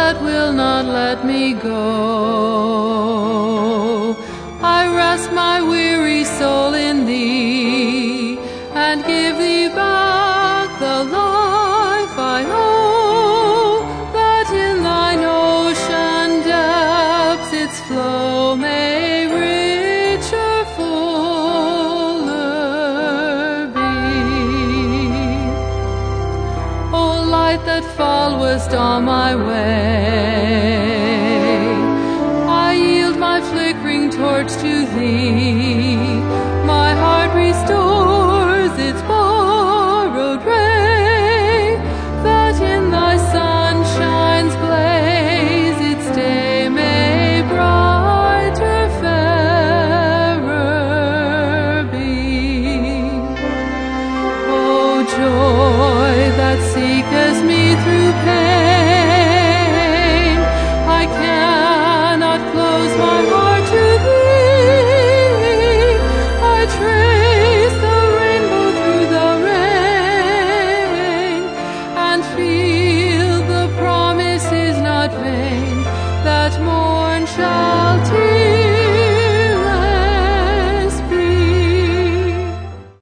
that will not let me go. I rest my weary soul in Thee, and give Thee back the life I owe, that in Thine ocean depths its flow may richer, fuller be. O light that followest all my way, I yield my flickering torch to Thee. My heart restores its borrowed ray, that in Thy sunshine's blaze its day may brighter, fairer be. O joy that seeketh me through pain, I cannot close my heart to Thee. I trace the rainbow through the rain, and feel the promise is not vain, that morn shall